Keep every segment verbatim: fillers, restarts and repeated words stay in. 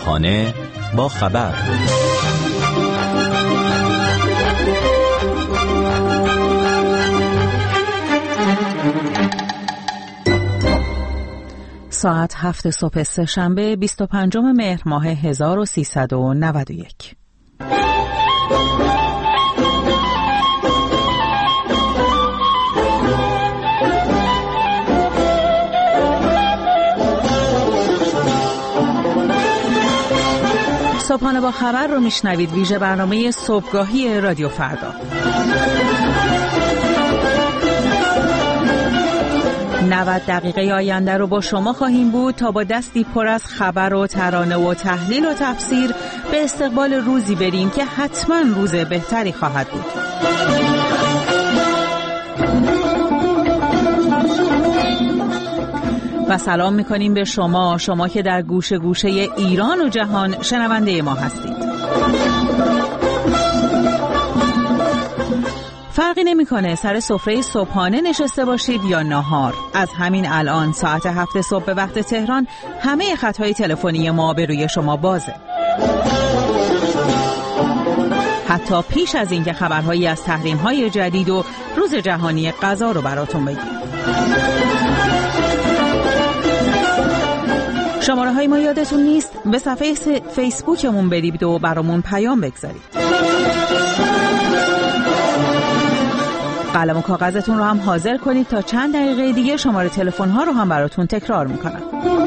صبحانه با خبر. ساعت هفت صبح سه‌شنبه بیست و پنجم مهر ماه هزار و سیصد و نود و یک. صبحانه با خبر رو میشنوید، ویژه برنامه صبحگاهی رادیو فردا. نود دقیقه آینده رو با شما خواهیم بود تا با دستی پر از خبر و ترانه و تحلیل و تفسیر به استقبال روزی بریم که حتما روز بهتری خواهد بود. و سلام میکنیم به شما شما که در گوشه گوشه ایران و جهان شنونده ما هستید. فرقی نمیکنه سر سفره صبحانه نشسته باشید یا ناهار. از همین الان ساعت هفت صبح به وقت تهران همه خطهای تلفنی ما به روی شما بازه. حتی پیش از اینکه خبرهایی از تحریم‌های جدید و روز جهانی غذا رو براتون بگیم. شماره های ما یادتون نیست؟ به صفحه فیسبوکمون برید و برامون پیام بگذارید. قلم و کاغذتون رو هم حاضر کنید تا چند دقیقه دیگه شماره تلفن ها رو هم براتون تکرار میکنم.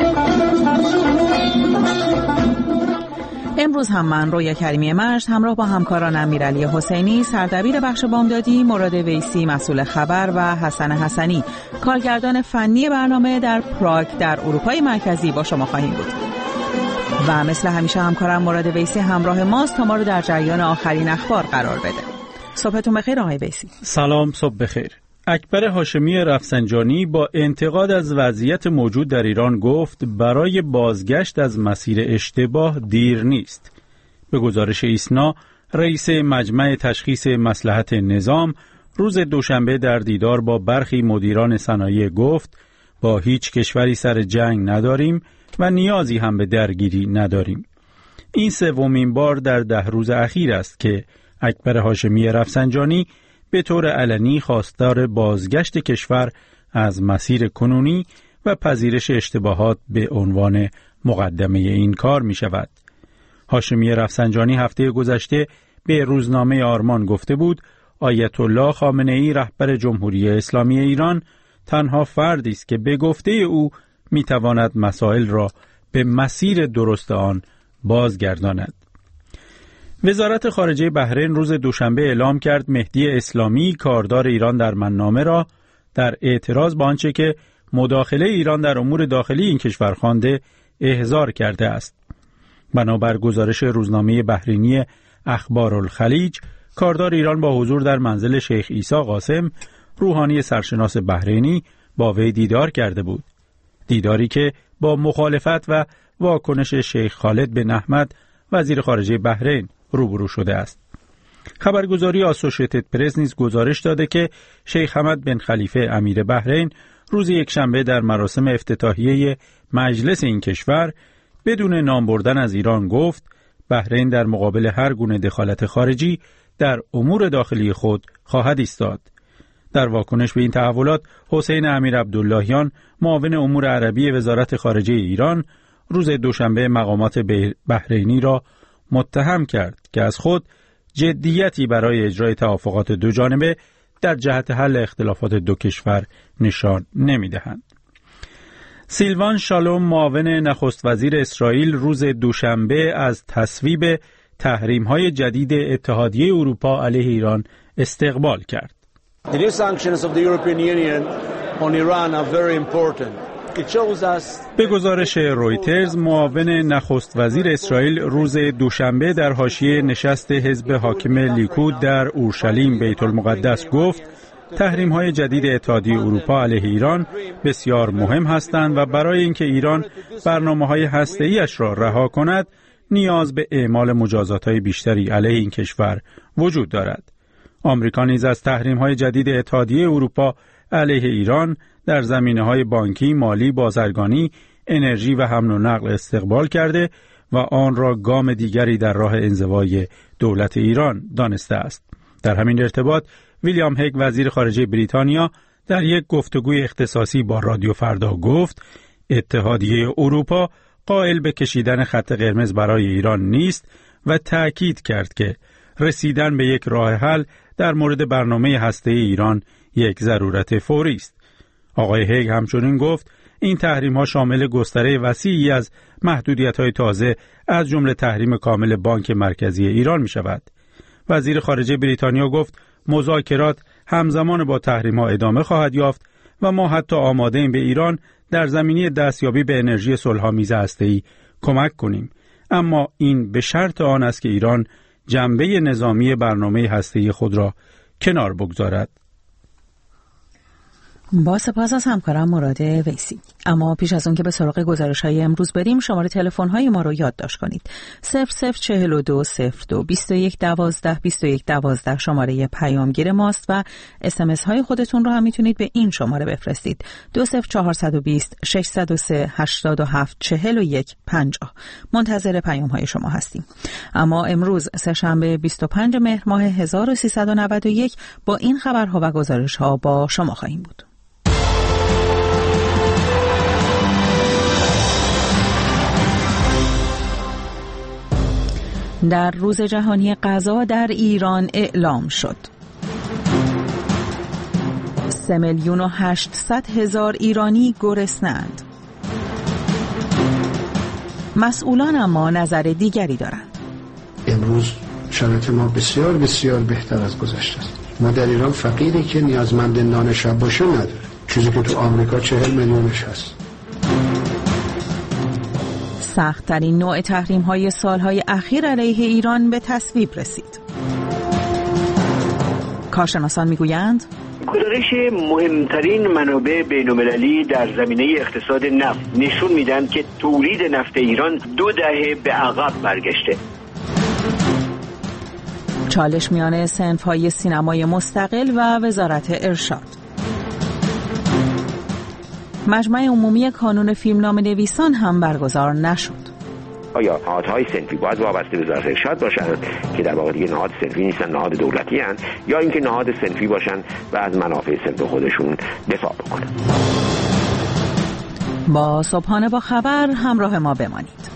امروز هم من رویا کریمی مجد همراه با همکاران امیرعلی حسینی سردبیر بخش بامدادی، مراد ویسی مسئول خبر و حسن حسنی کارگردان فنی برنامه در پراگ در اروپای مرکزی با شما خواهیم بود. و مثل همیشه همکارم مراد ویسی همراه ماست تا ما رو در جریان آخرین اخبار قرار بده. صبحتون بخیر آقای ویسی. سلام، صبح بخیر. اکبر هاشمی رفسنجانی با انتقاد از وضعیت موجود در ایران گفت برای بازگشت از مسیر اشتباه دیر نیست. به گزارش ایسنا، رئیس مجمع تشخیص مصلحت نظام روز دوشنبه در دیدار با برخی مدیران صنایع گفت با هیچ کشوری سر جنگ نداریم و نیازی هم به درگیری نداریم. این سومین بار در ده روز اخیر است که اکبر هاشمی رفسنجانی به طور علنی خواستار بازگشت کشور از مسیر کنونی و پذیرش اشتباهات به عنوان مقدمه این کار می شود. هاشمی رفسنجانی هفته گذشته به روزنامه آرمان گفته بود آیت الله خامنه ای رهبر جمهوری اسلامی ایران تنها فردی است که به گفته او می تواند مسائل را به مسیر درست آن بازگرداند. وزارت خارجه بحرین روز دوشنبه اعلام کرد مهدی اسلامی کاردار ایران در منامه را در اعتراض به آنچه که مداخله ایران در امور داخلی این کشور خوانده احضار کرده است. بنابر گزارش روزنامه بحرینی اخبارالخلیج، کاردار ایران با حضور در منزل شیخ عیسی قاسم، روحانی سرشناس بحرینی، با وی دیدار کرده بود. دیداری که با مخالفت و واکنش شیخ خالد بن احمد وزیر خارجه بحرین روبرو شده است. خبرگزاری آسوشیتد پرس نیز گزارش داده که شیخ حمد بن خلیفه امیر بحرین روز یکشنبه در مراسم افتتاحیه مجلس این کشور بدون نام بردن از ایران گفت بحرین در مقابل هر گونه دخالت خارجی در امور داخلی خود خواهد ایستاد. در واکنش به این تحولات، حسین امیر عبداللهیان معاون امور عربی وزارت خارجه ایران روز دوشنبه مقامات بحرینی را متهم کرد که از خود جدیتی برای اجرای توافقات دو جانبه در جهت حل اختلافات دو کشور نشان نمی‌دهند. سیلوان شالوم معاون نخست وزیر اسرائیل روز دوشنبه از تصویب تحریم‌های جدید اتحادیه اروپا علیه ایران استقبال کرد. The new sanctions of the European Union on Iran are very important. به گزارش رویترز، معاون نخست وزیر اسرائیل روز دوشنبه در حاشیه نشست حزب حاکم لیکود در اورشلیم بیت المقدس گفت تحریم‌های جدید اتحادیه اروپا علیه ایران بسیار مهم هستند و برای اینکه ایران برنامه‌های هسته‌ای‌اش را رها کند نیاز به اعمال مجازات‌های بیشتری علیه این کشور وجود دارد. آمریکا نیز از تحریم‌های جدید اتحادیه اروپا علیه ایران در زمینه‌های بانکی، مالی، بازرگانی، انرژی و حمل و نقل استقبال کرده و آن را گام دیگری در راه انزوای دولت ایران دانسته است. در همین ارتباط ویلیام هگ وزیر خارجه بریتانیا در یک گفتگوی اختصاصی با رادیو فردا گفت اتحادیه اروپا قائل به کشیدن خط قرمز برای ایران نیست و تأکید کرد که رسیدن به یک راه حل در مورد برنامه هسته‌ای ایران یک ضرورت فوری است. آقای هگ همچنین گفت این تحریم‌ها شامل گستره وسیعی از محدودیت‌های تازه از جمله تحریم کامل بانک مرکزی ایران می‌شود. وزیر خارجه بریتانیا گفت مذاکرات همزمان با تحریم‌ها ادامه خواهد یافت و ما حتی آماده‌ایم به ایران در زمینه دستیابی به انرژی صلح‌آمیز هسته‌ای کمک کنیم، اما این به شرط آن است که ایران جنبه نظامی برنامه هسته‌ای خود را کنار بگذارد. با سپاس از همکارم مراد ویسی. اما پیش از اون که به سراغ گزارش‌های امروز بریم، شماره تلفن‌های ما رو یادداشت کنید. صفر صفر چهل و دو صفر دو بیست و یک دوازده بیست و یک دوازده شماره پیامگیر ماست و اس ام اس های خودتون رو هم میتونید به این شماره بفرستید. دو صفر چهارصد و بیست ششصد و سه هشتاد و هفت چهل و یک پنجاه. منتظر پیام‌های شما هستیم. اما امروز سه‌شنبه بیست و پنجم مهر ماه هزار و سیصد و نود و یک با این خبرها و گزارش‌ها با شما خواهیم بود. در روز جهانی غذا در ایران اعلام شد. سه میلیون و هشتصد هزار ایرانی گرسنه‌اند. مسئولان اما نظر دیگری دارند. امروز شرایط ما بسیار بسیار بهتر از گذشته است. ما در ایران فقیری که نیازمند نان شب باشه نداره، چیزی که تو آمریکا چهل میلیونش هست. سخت‌ترین نوع تحریم‌های سال‌های اخیر علیه ایران به تصویب رسید. کارشناسان می‌گویند گزارش مهمترین منابع بین‌المللی در زمینه اقتصاد نفت نشون میدن که تولید نفت ایران دو دهه به عقب برگشته. چالش میان صنف‌های سینمای مستقل و وزارت ارشاد. مجمع عمومی کانون فیلمنامه نویسان هم برگزار نشد. آیا نهادهای صنفی باید وابسته به وزارت ارشاد باشند که در واقع دیگه نهاد صنفی نیستن، نهاد دولتی هستند، یا اینکه نهاد صنفی باشند و از منافع صنف خودشون دفاع بکنند؟ با صبحانه با خبر همراه ما بمانید.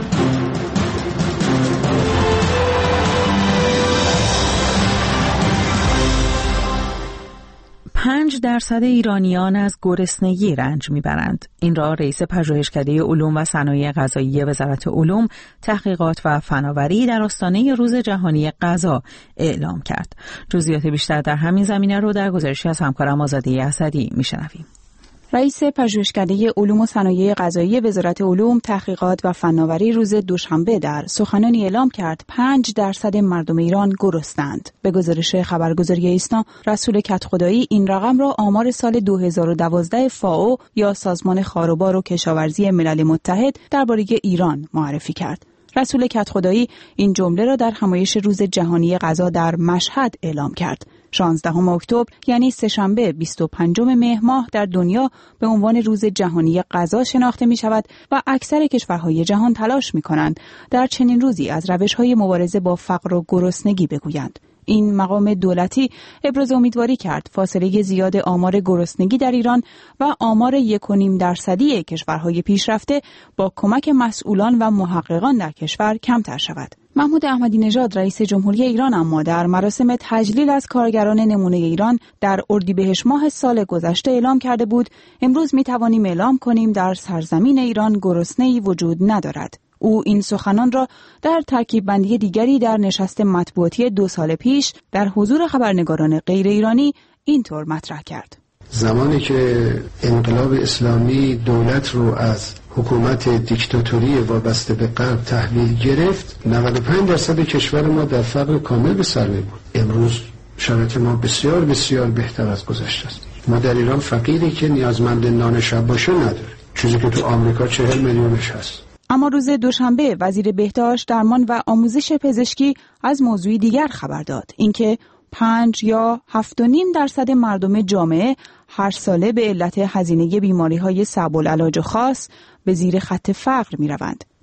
پنج درصد ایرانیان از گرسنگی رنج میبرند. این را رئیس پژوهشکده علوم و صنایع غذایی وزارت علوم، تحقیقات و فناوری در آستانه روز جهانی غذا اعلام کرد. جزئیات بیشتر در همین زمینه رو در گزارشی از همکارم آزاده اسدی میشنویم. رئیس پژوهشکده علوم و صنایع غذایی وزارت علوم، تحقیقات و فناوری روز دوشنبه در سخنرانی اعلام کرد پنج درصد مردم ایران گرسنه‌اند. به گزارش خبرگزاری ایسنا، رسول کدخدایی این رقم را آمار سال دو هزار و دوازده فائو یا سازمان خاروبار و کشاورزی ملل متحد درباره ایران معرفی کرد. رسول کدخدایی این جمله را در همایش روز جهانی غذا در مشهد اعلام کرد. شانزدهم اکتبر یعنی سه‌شنبه بیست و پنجم مهر ماه در دنیا به عنوان روز جهانی غذا شناخته می شود و اکثر کشورهای جهان تلاش می کنند در چنین روزی از روش‌های مبارزه با فقر و گرسنگی بگویند. این مقام دولتی ابراز امیدواری کرد فاصله زیاد آمار گرسنگی در ایران و آمار یک و نیم درصدی کشورهای پیشرفته با کمک مسئولان و محققان در کشور کمتر شود. محمود احمدی نژاد رئیس جمهوری ایران اما در مراسم تجلیل از کارگران نمونه ایران در اردیبهشت ماه سال گذشته اعلام کرده بود امروز می توانیم اعلام کنیم در سرزمین ایران گرسنه‌ای وجود ندارد. او این سخنان را در ترکیب بندی دیگری در نشست مطبوعاتی دو سال پیش در حضور خبرنگاران غیر ایرانی اینطور مطرح کرد. زمانی که انقلاب اسلامی دولت رو از حکومت دیکتاتوری وابسته به غرب تحویل گرفت، نود و پنج درصد کشور ما در فقر کامل به سر می‌برد. امروز شرایط ما بسیار بسیار بهتر از گذشته است. ما در ایران فقیری که نیازمند نان شب باشه نداره، چیزی که تو آمریکا چهل میلیونش هست. اما روز دوشنبه وزیر بهداشت، درمان و آموزش پزشکی از موضوعی دیگر خبر داد، اینکه پنج یا هفت و نیم درصد مردم جامعه هر ساله به علت هزینه بیماری‌های صعب العلاج خاص به زیر خط فقر می‌روند.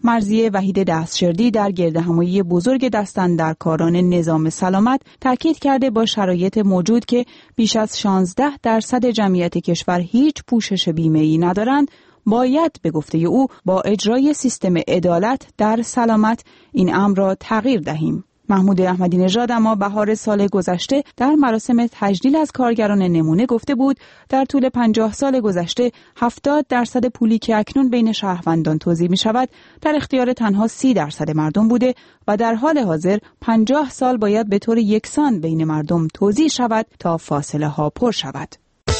مرضیه وحید دستشردی در گردهمایی بزرگ دستاندرکاران نظام سلامت تاکید کرده با شرایط موجود که بیش از شانزده درصد جمعیت کشور هیچ پوشش بیمه‌ای ندارند، باید به گفته او با اجرای سیستم عدالت در سلامت این امر را تغییر دهیم. محمود احمدی نژاد اما بهار سال گذشته در مراسم تجلیل از کارگران نمونه گفته بود در طول پنجاه سال گذشته هفتاد درصد پولی که اکنون بین شهروندان توزیع می شود در اختیار تنها سی درصد مردم بوده و در حال حاضر پنجاه سال باید به طور یکسان بین مردم توزیع شود تا فاصله ها پر شود.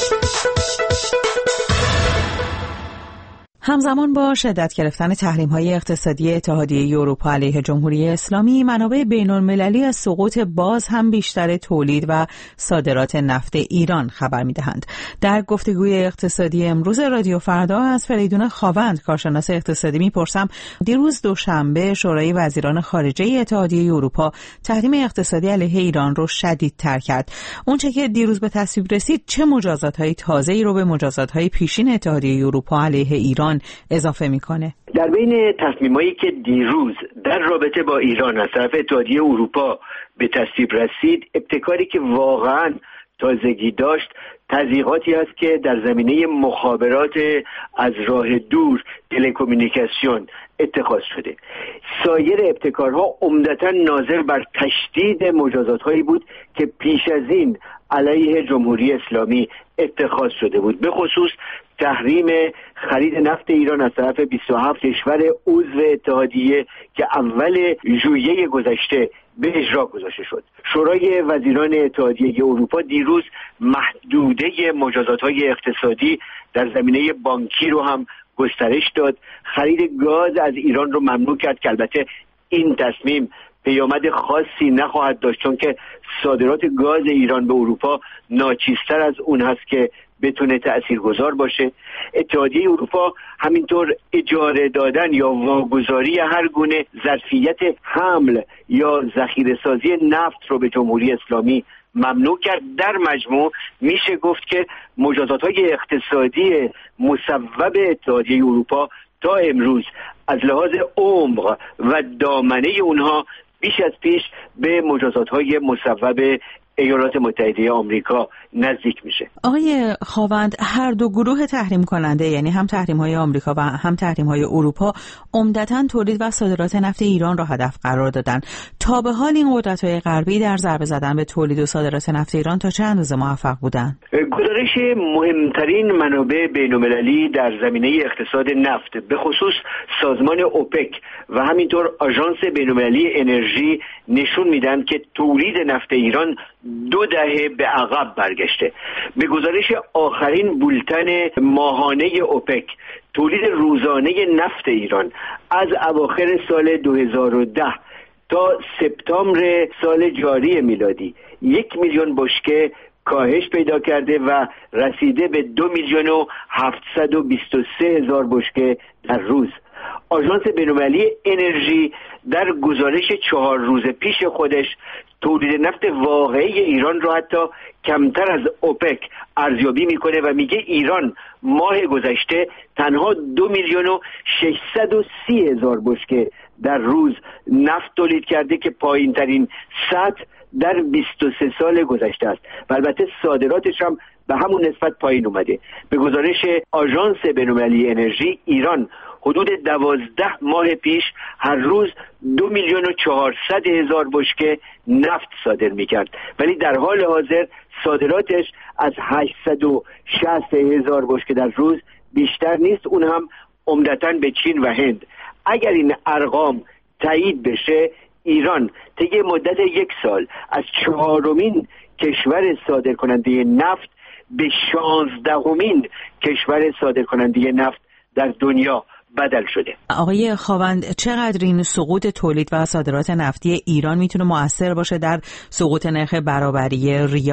همزمان با شدت گرفتن تحریم‌های اقتصادی اتحادیه اروپا علیه جمهوری اسلامی، منابع بین‌المللی از سقوط باز هم بیشتر تولید و صادرات نفت ایران خبر می‌دهند. در گفتگوی اقتصادی امروز رادیو فردا از فریدون خاوند، کارشناس اقتصادی، می‌پرسم دیروز دوشنبه شورای وزیران خارجه اتحادیه اروپا تحریم اقتصادی علیه ایران رو شدیدتر کرد. اونچه که دیروز به تصویب رسید چه مجازات‌های تازه‌ای رو به مجازات‌های پیشین اتحادیه اروپا علیه ایران اضافه میکنه؟ در بین تصمیمایی که دیروز در رابطه با ایران از طرف اتحادیه اروپا به تصویب رسید، ابتکاری که واقعا تازگی داشت تضییقاتی است که در زمینه مخابرات از راه دور، تلکومونیکاسیون اتخاذ شده. سایر ابتکارها عمدتاً ناظر بر تشدید مجازات‌هایی بود که پیش از این علیه جمهوری اسلامی اتخاذ شده بود، به خصوص تحریم خرید نفت ایران از طرف بیست و هفت کشور عضو اتحادیه که اول ژوئیه گذشته به اجرا گذاشته شد. شورای وزیران اتحادیه اروپا دیروز محدوده مجازات‌های اقتصادی در زمینه بانکی رو هم گسترش داد. خرید گاز از ایران رو ممنوع کرد که البته این تصمیم پیامد خاصی نخواهد داشت، چون که صادرات گاز ایران به اروپا ناچیزتر از اون هست که بتونه تأثیرگذار باشه. اتحادیه اروپا همینطور اجاره دادن یا واگذاری هر گونه ظرفیت حمل یا ذخیره سازی نفت رو به جمهوری اسلامی ممنوع کرد. در مجموع میشه گفت که مجازات‌های اقتصادی مصوب اتحادیه اروپا تا امروز از لحاظ عمق و دامنه اونها بیش از پیش به مجازات‌های مصوب ایالات متحده آمریکا نزدیک میشه. آقای خاوند، هر دو گروه تحریم کننده، یعنی هم تحریم‌های آمریکا و هم تحریم‌های اروپا، عمدتاً تولید و صادرات نفت ایران را هدف قرار دادن. تا به حال این قدرت‌های غربی در ضربه زدن به تولید و صادرات نفت ایران تا چه اندازه موفق بودند؟ گزارش مهمترین منابع بین‌المللی در زمینه اقتصاد نفت، به خصوص سازمان اوپک و همینطور آژانس بین‌المللی انرژی، نشون میدن که تولید نفت ایران دو دهه به عقب برگشته. به گزارش آخرین بولتن ماهانه اوپک، تولید روزانه نفت ایران از اواخر سال دو هزار و ده تا سپتامبر سال جاری میلادی یک میلیون بشکه کاهش پیدا کرده و رسیده به دو میلیون و هفتصد و بیست و سه هزار بشکه در روز. آژانس بین‌المللی انرژی در گزارش چهار روز پیش خودش تولید نفت واقعی ایران را حتی کمتر از اوپک ارزیابی میکنه و میگه ایران ماه گذشته تنها دو میلیون و ششصد و سی هزار بشکه در روز نفت تولید کرده که پایین ترین سطح در بیست و سه سال گذشته است و البته صادراتش هم به همون نسبت پایین اومده. به گزارش آژانس بین‌المللی انرژی، ایران حدود دوازده ماه پیش هر روز دو میلیون و چهارصد هزار بشکه نفت صادر میکرد، ولی در حال حاضر صادراتش از هشتصد و شصت هزار بشکه در روز بیشتر نیست، اون هم عمدتاً به چین و هند. اگر این ارقام تایید بشه، ایران طی مدت یک سال از چهارمین کشور صادر کننده نفت به شانزدهمین کشور صادر کننده نفت در دنیا بدل شده. آقای خاوند، چقدر این سقوط تولید و صادرات نفتی ایران میتونه مؤثر باشه در سقوط نرخ برابری ریال؟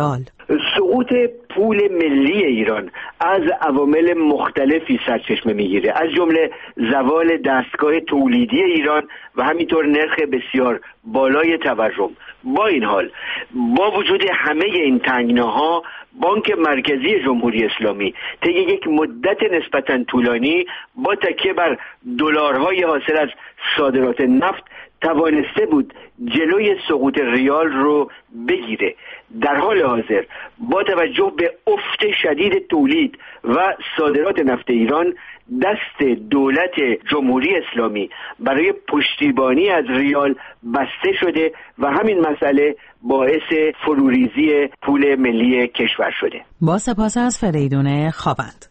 سقوط پول ملی ایران از عوامل مختلفی سرچشمه میگیره، از جمله زوال دستگاه تولیدی ایران و همینطور نرخ بسیار بالای تورم. با این حال، با وجود همه این تنگناها، بانک مرکزی جمهوری اسلامی طی یک مدت نسبتاً طولانی با تکیه بر دلارهای حاصل از صادرات نفت توانسته بود جلوی سقوط ریال رو بگیره. در حال حاضر با توجه به افت شدید تولید و صادرات نفت ایران، دست دولت جمهوری اسلامی برای پشتیبانی از ریال بسته شده و همین مسئله باعث فروریزی پول ملی کشور شده. با سپاس از فریدون خوابند.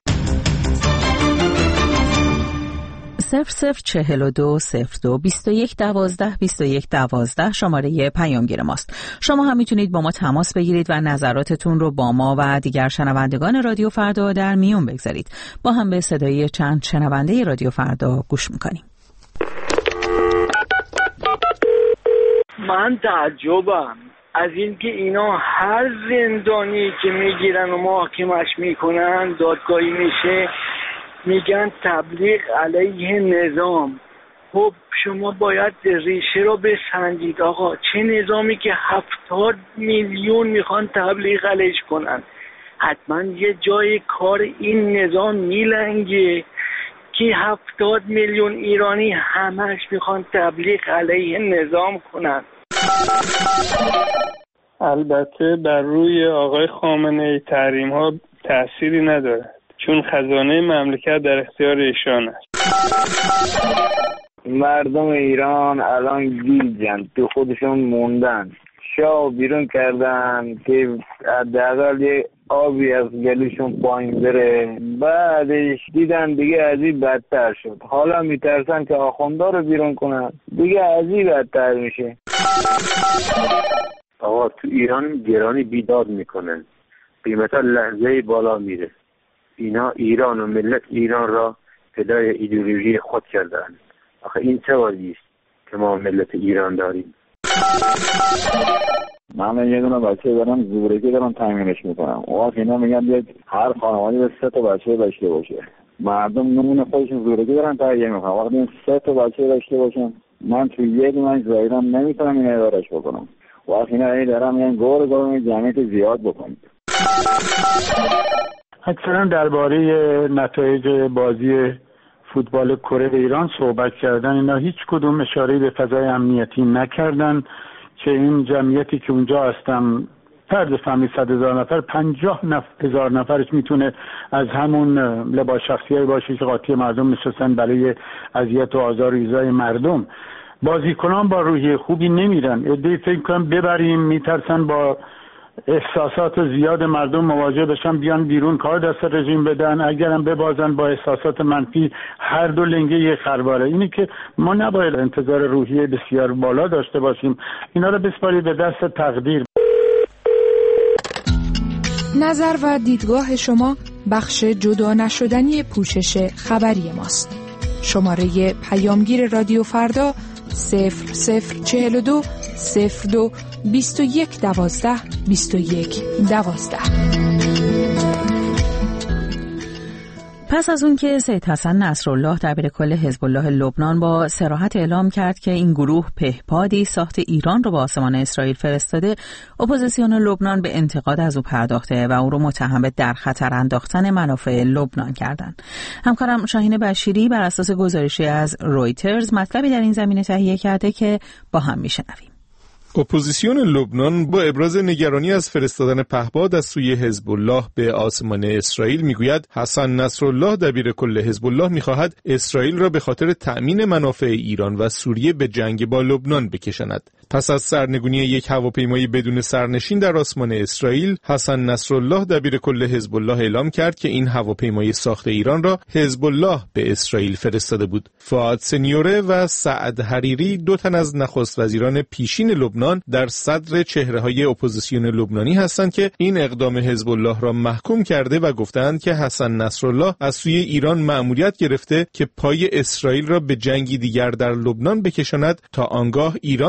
صفر صفر چهل و دو صفر دو بیست و یک دوازده بیست و یک دوازده شماره پیامگیر ماست. شما هم میتونید با ما تماس بگیرید و نظراتتون رو با ما و دیگر شنوندگان رادیو فردا در میون بگذارید. با هم به صدای چند شنونده رادیو فردا گوش میکنیم. من تعجبم از اینکه اینا هر زندانی که میگیرن و محاکمش میکنن دادگاهی میشه میگن تبلیغ علیه نظام. خب شما باید ریشه رو بسنجید آقا، چه نظامی که هفتاد میلیون میخوان تبلیغ علیش کنن؟ حتما یه جای کار این نظام میلنگه که هفتاد میلیون ایرانی همش میخوان تبلیغ علیه نظام کنن. البته بر روی آقای خامنه ای تحریم ها تأثیری نداره، چون خزانه مملکت در اختیار ایشان است. مردم ایران الان گیجن، تو خودشون موندن، شاه بیرون کردن که حداقل یه آبی از گلوشون پایین بره، بعدش دیدن دیگه از این بدتر شد، حالا میترسن که آخوندا رو بیرون کنن، دیگه از این بدتر میشه. آقا تو ایران گرانی بیداد میکنن، قیمتا لحظه بالا میره. اینا ایران و ملت ایران را فدای ایدئولوژی خود کردن. آخه این چه وضعی است که ما ملت ایران داریم؟ من یه دونه بچه دارم، زورگی دارم تامینش میکنم. وقت اینا میگن بیاد هر خانوادی به سه تا بچه داشته باشه. مردم نمونه خودشون زورگی دارن تهیه میکنن. وقتی این سه تا بچه داشته باشن، من تو یه دونه زایرم نمیتونم این ادارش بکنم. وقت اینا این دارم میگن گور گور جمعیت زیاد بکنید. اکثرا درباره نتایج بازی فوتبال کره ایران صحبت کردن. اینا هیچ کدوم اشاره به فضای امنیتی نکردن که این جمعیتی که اونجا هستم فرض فهمی صد هزار نفر، پنجاه هزار نفرش میتونه از همون لباس شخصیایی باشه که قاطی مردم نشستن برای اذیت و آزار و ایذای مردم. بازیکنان با روحیه خوبی نمیرن. عده‌ای فکر کنم ببریم میترسن با احساسات زیاد مردم مواجه بشن، بیان بیرون کار دست رژیم بدن. اگرم ببازن با احساسات منفی، هر دو لنگه یک خرواره. اینی که ما نباید انتظار روحیه بسیار بالا داشته باشیم، اینا رو بسپارید به دست تقدیر. نظر و دیدگاه شما بخش جدا نشدنی پوشش خبری ماست. شماره پیامگیر رادیو فردا صفر صفر چهل و دو صفر دو بیست و یک دوازده بیست و یک دوازده. پس از اون که سید حسن نصرالله دبیرکل حزب الله لبنان با صراحت اعلام کرد که این گروه پهپادی ساخت ایران رو به آسمان اسرائیل فرستاده، اپوزیسیون لبنان به انتقاد از او پرداخته و او رو متهم به در خطر انداختن منافع لبنان کردند. همکارم شاهین بشیری بر اساس گزارشی از رویترز مطلبی در این زمینه تهیه کرده که با هم میشنویم. اپوزیسیون لبنان با ابراز نگرانی از فرستادن پهپاد از سوی حزب الله به آسمان اسرائیل میگوید حسن نصرالله دبیرکل حزب الله میخواهد اسرائیل را به خاطر تأمین منافع ایران و سوریه به جنگ با لبنان بکشاند. پس از سرنگونی یک هواپیمای بدون سرنشین در آسمان اسرائیل، حسن نصرالله دبیرکل حزب الله اعلام کرد که این هواپیمای ساخت ایران را حزب الله به اسرائیل فرستاده بود. فؤاد سنیوره و سعد حریری، دو تن از نخست وزیران پیشین لبنان، در صدر چهره‌های اپوزیسیون لبنانی هستند که این اقدام حزب الله را محکوم کرده و گفتند که حسن نصرالله از سوی ایران مأموریت گرفته که پای اسرائیل را به جنگی دیگر در لبنان بکشاند تا آنگاه ایران نیز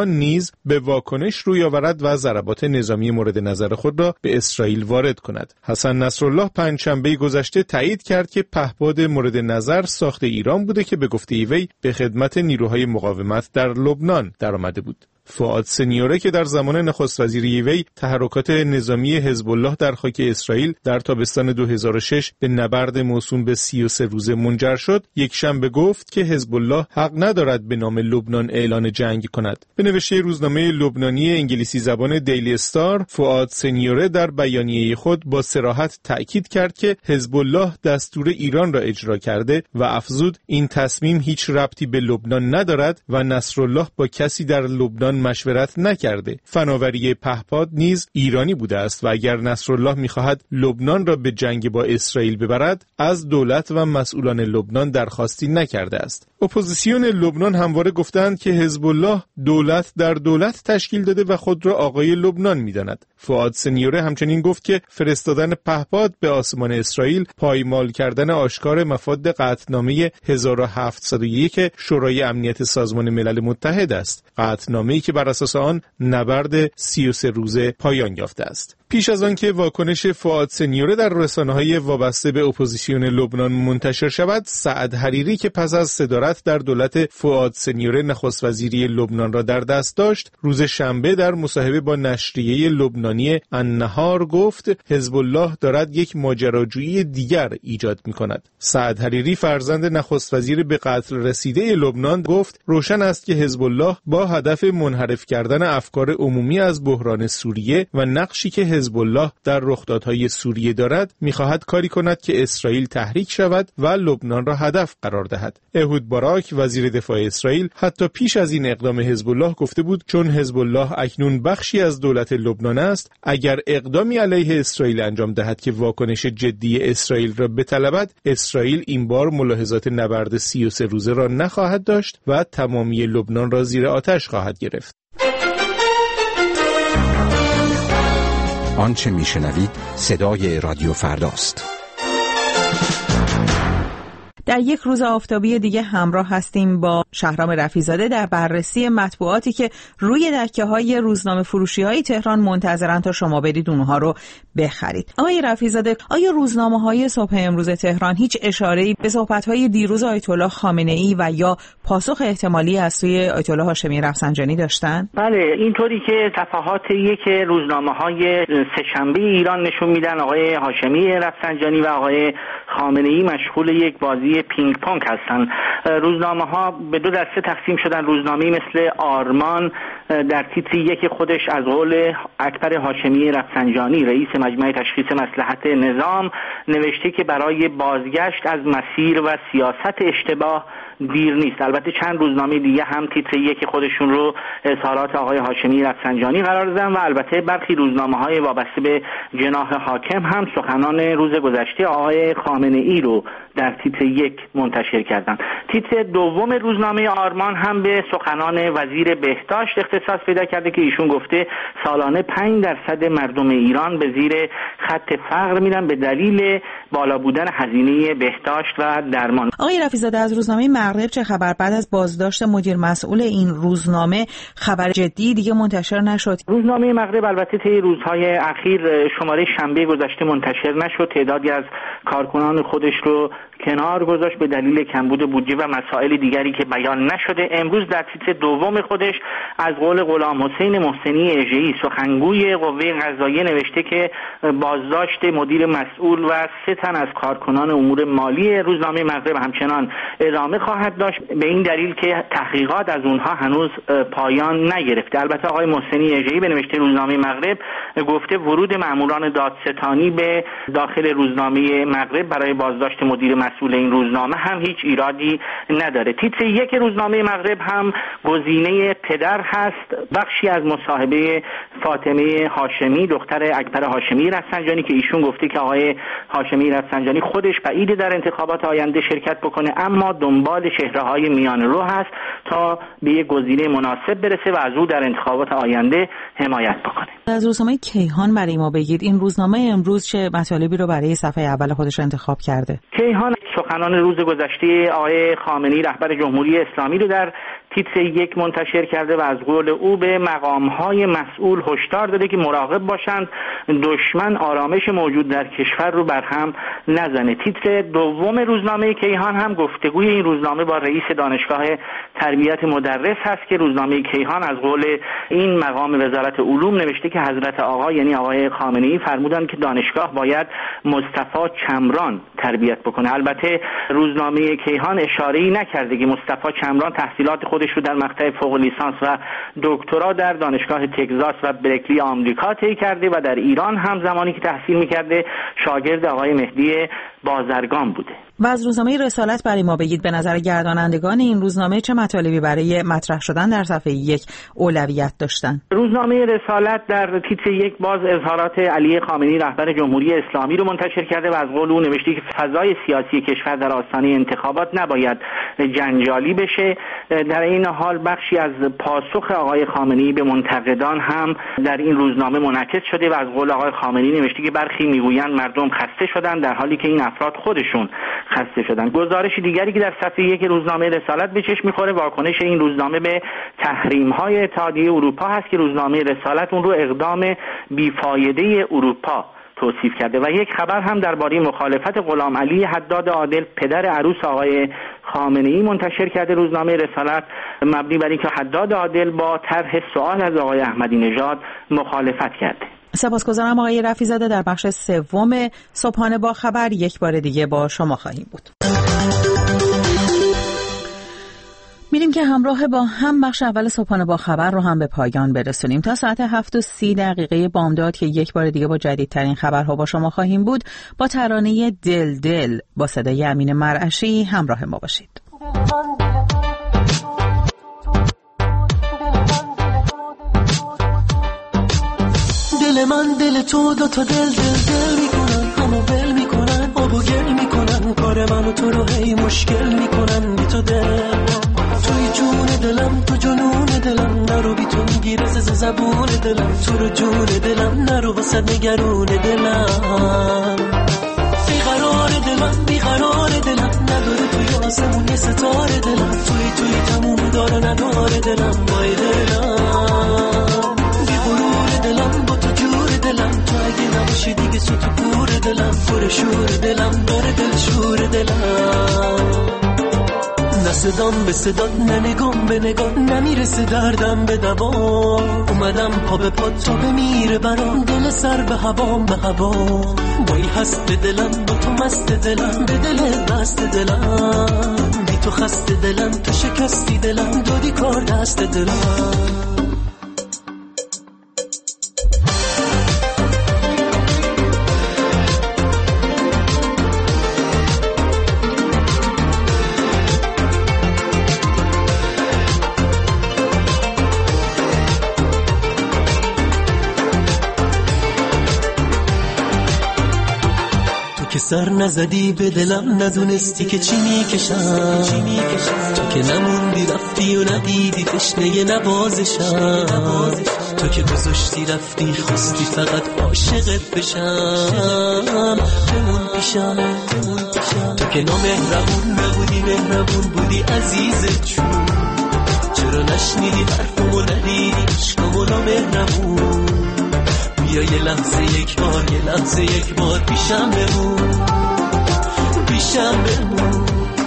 نیز به واکنش روی آورد و ضربات نظامی مورد نظر خود را به اسرائیل وارد کند. حسن نصرالله پنجشنبه گذشته تایید کرد که پهپاد مورد نظر ساخت ایران بوده که به گفته وی به خدمت نیروهای مقاومت در لبنان درآمده بود. فؤاد سنیوره که در زمان نخست وزیری وی تحرکات نظامی حزب الله در خاک اسرائیل در تابستان دو هزار و شش به نبرد موسوم به سی و سه روزه منجر شد، یک شنبه گفت که حزب الله حق ندارد به نام لبنان اعلان جنگ کند. به نوشته روزنامه لبنانی انگلیسی زبان دیلی استار، فؤاد سنیوره در بیانیه خود با صراحت تأکید کرد که حزب الله دستور ایران را اجرا کرده و افزود این تصمیم هیچ ربطی به لبنان ندارد و نصرالله با کسی در لبنان مشورت نکرده. فناوری پهپاد نیز ایرانی بوده است و اگر نصرالله می‌خواهد لبنان را به جنگ با اسرائیل ببرد، از دولت و مسئولان لبنان درخواستی نکرده است. اپوزیسیون لبنان همواره گفتند که حزب الله دولت در دولت تشکیل داده و خود را آقای لبنان می‌داند. فؤاد سنیوره همچنین گفت که فرستادن پهپاد به آسمان اسرائیل پایمال کردن آشکار مفاد قطعنامه هزار و هفتصد و یک شورای امنیت سازمان ملل متحد است. قطعنامه‌ای که بر اساس آن نبرد سی و سه روزه پایان یافته است. پیش از آن که واکنش فؤاد سنیوره در رسانه‌های وابسته به اپوزیسیون لبنان منتشر شود، سعد حریری که پس از صدارت در دولت فؤاد سنیوره نخست وزیری لبنان را در دست داشت، روز شنبه در مصاحبه با نشریه لبنانی النهار گفت حزب الله دارد یک ماجراجویی دیگر ایجاد می‌کند. سعد حریری فرزند نخست وزیر به قتل رسیده لبنان گفت روشن است که حزب الله با هدف منحرف کردن افکار عمومی از بحران سوریه و نقشی که حزب الله در رخدادهای سوریه دارد می‌خواهد کاری کند که اسرائیل تحریک شود و لبنان را هدف قرار دهد. اهود باراک وزیر دفاع اسرائیل حتی پیش از این اقدام حزب الله گفته بود چون حزب الله اکنون بخشی از دولت لبنان است، اگر اقدامی علیه اسرائیل انجام دهد که واکنش جدی اسرائیل را بطلبد، اسرائیل این بار ملاحظات نبرد سی و سه روزه را نخواهد داشت و تمامی لبنان را زیر آتش خواهد گرفت. آنچه میشنوید صدای رادیو فرداست. در یک روز آفتابی دیگه همراه هستیم با شهرام رفیع‌زاده در بررسی مطبوعاتی که روی دکه‌های روزنامه فروشی‌های تهران منتظرن تا شما برید اونها رو بخرید. آقای رفیع‌زاده، آیا روزنامه‌های صبح امروز تهران هیچ اشاره‌ای به صحبت‌های دیروز آیت الله خامنه‌ای و یا پاسخ احتمالی از سوی آیت الله هاشمی رفسنجانی داشتن؟ بله، اینطوری که صفحات یک روزنامه‌های سه‌شنبه ایران نشون میدن آقای هاشمی رفسنجانی و آقای خامنه‌ای مشغول یک بازی پینگ پونگ هستن. روزنامه ها به دو دسته تقسیم شدن. روزنامه‌ای مثل آرمان در تیتر یک خودش از قول اکبر هاشمی رفسنجانی رئیس مجمع تشخیص مصلحت نظام نوشته که برای بازگشت از مسیر و سیاست اشتباه دیر نیست. البته چند روزنامه دیگه هم تیتر یک خودشون رو اظهارات آقای هاشمی رفسنجانی قرار دادن و البته برخی روزنامه‌های وابسته به جناح حاکم هم سخنان روز گذشته آقای خامنه‌ای رو در تیتر یک منتشر کردن. تیتر دوم روزنامه آرمان هم به سخنان وزیر بهداشت اختصاص پیدا کرده که ایشون گفته سالانه پنج درصد مردم ایران به زیر خط فقر میرن به دلیل بالا بودن هزینه بهداشت و درمان. آقای رفیع‌زاده، از روزنامه مغرب چه خبر؟ بعد از بازداشت مدیر مسئول این روزنامه خبر جدی دیگه منتشر نشد. روزنامه مغرب البته طی روزهای اخیر شماره شنبه گذشته منتشر نشد. تعدادی از کارکنان خودش رو کنار گذاشت به دلیل کمبود بودجه و مسائل دیگری که بیان نشده. امروز در تیتر دوم خودش از قول غلام حسین محسنی اژه‌ای سخنگوی قوه قضاییه نوشته که بازداشت مدیر مسئول و سه تن از کارکنان امور مالی روزنامه مغرب همچنان ادامه خواهد داشت، به این دلیل که تحقیقات از اونها هنوز پایان نگرفته. البته آقای محسنی اژه‌ای به نوشته روزنامه مغرب گفته ورود ماموران دادستانی به داخل روزنامه مغرب برای بازداشت مدیر مسئول این روزنامه هم هیچ ایرادی نداره. تیتر یک روزنامه مغرب هم گزینه پدر هست، بخشی از مصاحبه فاطمه هاشمی دختر اکبر هاشمی رفسنجانی که ایشون گفته که آقای هاشمی رفسنجانی خودش بعیده در انتخابات آینده شرکت بکنه، اما دنبال چهره‌های میان رو هست تا به یک گزینه مناسب برسه و از او در انتخابات آینده حمایت بکنه. از روزنامه کیهان برای ما بگید، این روزنامه امروز چه مطالبی رو برای صفحه اول خودش انتخاب کرده؟ کیهان سخنان روز گذشته آقای خامنه‌ای رهبر جمهوری اسلامی رو در تیتر یک منتشر کرده و از قول او به مقام‌های مسئول هشدار داده که مراقب باشند دشمن آرامش موجود در کشور رو برهم نزنه. تیتر دوم روزنامه کیهان هم گفتگوی این روزنامه با رئیس دانشگاه تربیت مدرس هست که روزنامه کیهان از قول این مقام وزارت علوم نوشته که حضرت آقا یعنی آقای خامنه‌ای فرمودند که دانشگاه باید مصطفی چمران تربیت بکنه. البته روزنامه کیهان اشاره‌ای نکرده که مصطفی چمران تحصیلات خودش رو در مقطع فوق لیسانس و دکترا در دانشگاه تگزاس و برکلی آمریکا طی کرده و در ایران هم زمانی که تحصیل می‌کرده شاگرد آقای مهدی بازرگان بوده. و از روزنامه رسالت برای ما بگید به نظر گردانندگان این روزنامه چه مطالبی برای مطرح شدن در صفحه یک اولویت داشتن؟ روزنامه رسالت در تیتر یک باز اظهارات علی خامنه‌ای رهبر جمهوری اسلامی رو منتشر کرده و از قول او نوشته که فضای سیاسی کشور در آستانه انتخابات نباید جنجالی بشه. در این حال بخشی از پاسخ آقای خامنه‌ای به منتقدان هم در این روزنامه منعکس شده و از قول آقای خامنه‌ای نوشته که برخی میگویند مردم خسته شدن در حالی که این افراد خودشون خسته شدن. گزارش دیگری که در صفحه یک روزنامه رسالت به چشم می‌خوره واکنش این روزنامه به تحریم‌های اتحادیه اروپا هست که روزنامه رسالت اون رو اقدام بیفایده اروپا توصیف کرده و یک خبر هم درباره مخالفت غلام علی حداد عادل پدر عروس آقای خامنه‌ای منتشر کرده روزنامه رسالت مبنی بر اینکه حداد عادل با طرح سوال از آقای احمدی نژاد مخالفت کرده. سپاسگزارم آقای رفیع‌زاده. در بخش سوم صبحانه با خبر یک بار دیگه با شما خواهیم بود. میریم که همراه با هم بخش اول صبحانه با خبر رو هم به پایان برسونیم. تا ساعت هفت و سی دقیقه بامداد که یک بار دیگه با جدیدترین خبرها با شما خواهیم بود، با ترانه دل دل با صدای امین مرعشی همراه ما باشید. دل من دل تو دو تا دل دل دل میکنن، همو بل میکنن، آب و گل میکنن، کار من و تو رو هی مشکل میکنن. بی تو دل توی جون دلم، تو جنون دلم، نرو بی تو میگیره ز زبون دلم، تو رو جون دلم نرو واسه نگرون دلم. بیقرار دلم بیقرار دلم، نداره توی آسمون یه ستاره دلم، توی توی تموم داره نداره دلم، وای دلم بی غرور دلم، با تو جور دلم، تو اگه نباشی دیگه سو تو پور دلم، پر شور دلم داره دل شور دلم. نه صدام به صدات، نه نگام به نگاه، نمیرسه دردم به دوا، اومدم پا به پا تا بمیره برام، دل سر به هوام به هوا، بایی هست به دلم، با تو مست دلم، به دل بست دلم، بی تو خسته دلم، تو شکستی دلم، دادی کار دست دلم. سر نزدی به دلم، ندونستی که چی میکشم، تو که نموندی رفتی و ندیدی تشنه نوازشم، تو که گذاشتی رفتی خواستی فقط عاشقت بشم، بمون پیشم تو که نامهربون نبودی مهربون بودی عزیزت جون، چرا نشنیدی حرفمو ندیدی عشقمو نامهربون، بیا یه لحظه یک بار یه لحظه یک بار پیشم بمون پیشم بمون.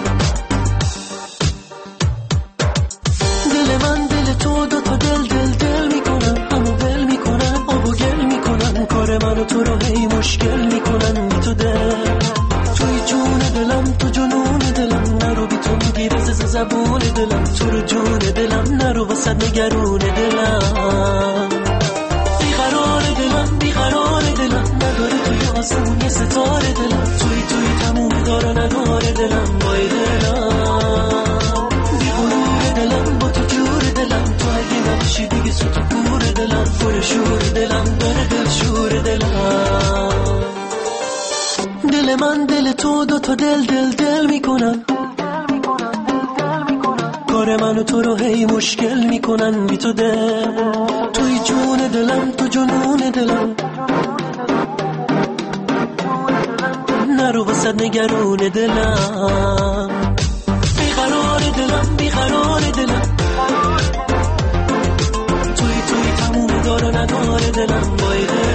دل من دل تو دو تا دل دل دل میکنن، همو بل میکنن، آب و گل میکنن، کار من و تو رو هی مشکل میکنن. بی تو دل توی جون دلم، تو جنون دلم، نرو بی تو میگیره ز زبون دلم، تو رو جون دلم نرو واسه نگرون دلم. بیقرار دلم بیقرار دلم، نداره توی آسمون یه ستاره دلم، توی توی تموم داره نداره دلم، وای دلم بی غرور دلم، با تو جور دلم، تو اگه نباشی دیگه سو تو پور دلم، پر شور دلم داره دل شور دلم. دل من دل تو دو تا دل دل دل میکنن، کار من و تو رو هی مشکل میکنن. بی تو دل توی جون دلم، تو جنون دلم، نرو واسه نگرون دلم. بیقرار دلم بیقرار دلم، داره نداره دلم بایده